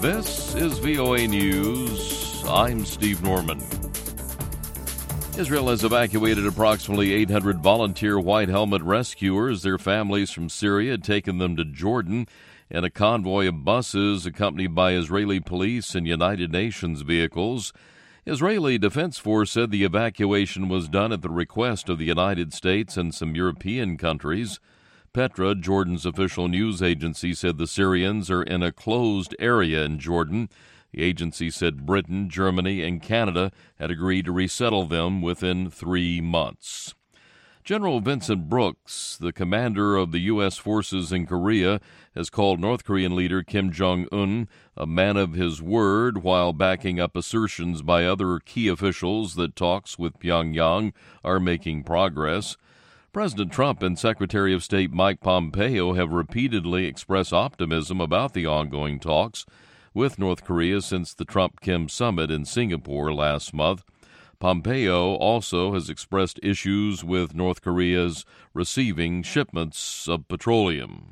This is VOA News. I'm Steve Norman. Israel has evacuated approximately 800 volunteer White Helmet rescuers. Their families from Syria had taken them to Jordan in a convoy of buses accompanied by Israeli police and United Nations vehicles. Israeli Defense Force said the evacuation was done at the request of the United States and some European countries. Petra, Jordan's official news agency, said the Syrians are in a closed area in Jordan. The agency said Britain, Germany, and Canada had agreed to resettle them within 3 months. General Vincent Brooks, the commander of the U.S. forces in Korea, has called North Korean leader Kim Jong-un a man of his word while backing up assertions by other key officials that talks with Pyongyang are making progress. President Trump and Secretary of State Mike Pompeo have repeatedly expressed optimism about the ongoing talks with North Korea since the Trump-Kim summit in Singapore last month. Pompeo also has expressed issues with North Korea's receiving shipments of petroleum.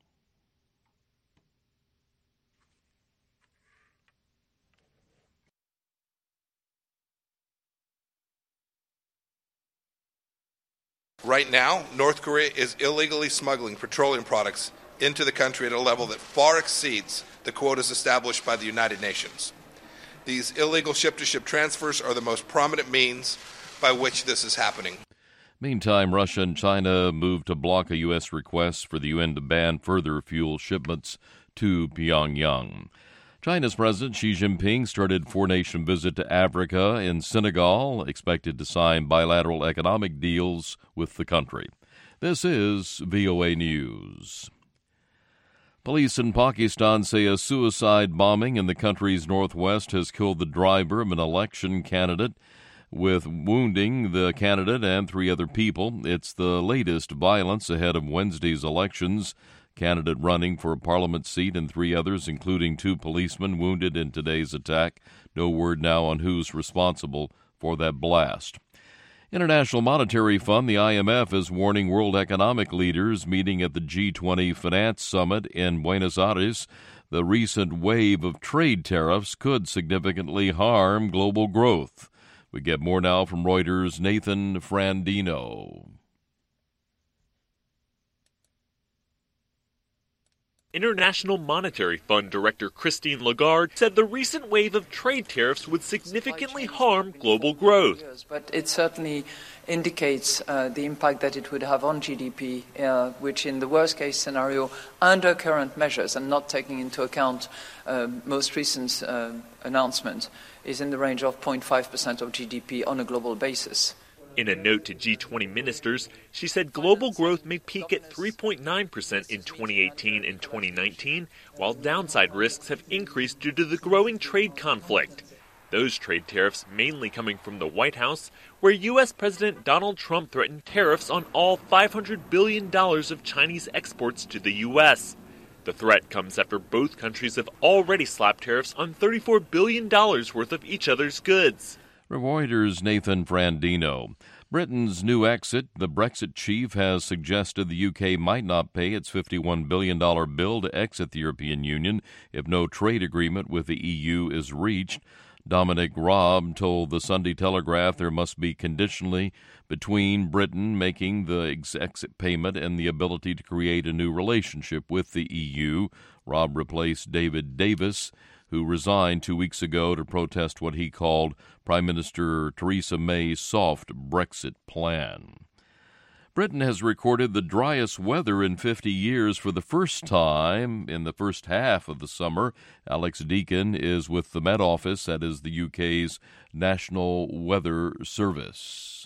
Right now, North Korea is illegally smuggling petroleum products into the country at a level that far exceeds the quotas established by the United Nations. These illegal ship-to-ship transfers are the most prominent means by which this is happening. Meantime, Russia and China moved to block a U.S. request for the UN to ban further fuel shipments to Pyongyang. China's President Xi Jinping started a four-nation visit to Africa in Senegal, expected to sign bilateral economic deals with the country. This is VOA News. Police in Pakistan say a suicide bombing in the country's northwest has killed the driver of an election candidate, with wounding the candidate and 3 other people. It's the latest violence ahead of Wednesday's elections. Candidate running for a parliament seat and 3 others, including 2 policemen, wounded in today's attack. No word now on who's responsible for that blast. International Monetary Fund, the IMF, is warning world economic leaders meeting at the G20 Finance Summit in Buenos Aires. The recent wave of trade tariffs could significantly harm global growth. We get more now from Reuters' Nathan Frandino. International Monetary Fund Director Christine Lagarde said the recent wave of trade tariffs would significantly harm global growth. But it certainly indicates the impact that it would have on GDP, which in the worst-case scenario, under current measures and not taking into account most recent announcement, is in the range of 0.5% of GDP on a global basis. In a note to G20 ministers, she said global growth may peak at 3.9% in 2018 and 2019, while downside risks have increased due to the growing trade conflict. Those trade tariffs mainly coming from the White House, where U.S. President Donald Trump threatened tariffs on all $500 billion of Chinese exports to the U.S. The threat comes after both countries have already slapped tariffs on $34 billion worth of each other's goods. Reuters' Nathan Frandino. Britain's new exit, the Brexit chief, has suggested the UK might not pay its $51 billion bill to exit the European Union if no trade agreement with the EU is reached. Dominic Raab told the Sunday Telegraph there must be conditionally between Britain making the exit payment and the ability to create a new relationship with the EU. Raab replaced David Davis, who resigned 2 weeks ago to protest what he called Prime Minister Theresa May's soft Brexit plan. Britain has recorded the driest weather in 50 years for the first time in the first half of the summer. Alex Deakin is with the Met Office, that is the UK's National Weather Service.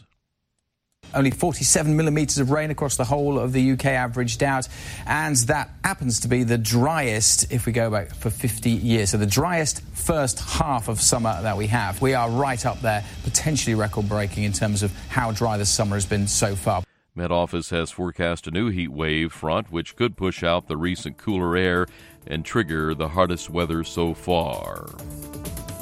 Only 47 millimetres of rain across the whole of the UK averaged out, and that happens to be the driest if we go back for 50 years. So the driest first half of summer that we have. We are right up there, potentially record-breaking in terms of how dry the summer has been so far. Met Office has forecast a new heat wave front, which could push out the recent cooler air and trigger the hottest weather so far.